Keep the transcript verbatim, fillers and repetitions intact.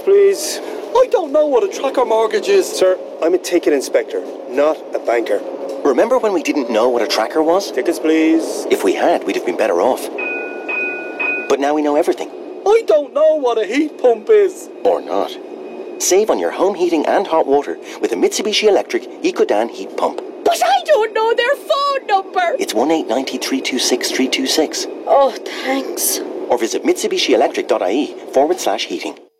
please. I don't know what a tracker mortgage is. Sir, I'm a ticket inspector, not a banker. Remember when we didn't know what a tracker was? Tickets, please. If we had, we'd have been better off. But now we know everything. I don't know what a heat pump is. Or not. Save on your home heating and hot water with a Mitsubishi Electric EcoDan heat pump. But I don't know their phone number. It's one eight nine zero, three two six, three two six. Oh, thanks. Or visit mitsubishielectric dot I E forward slash heating.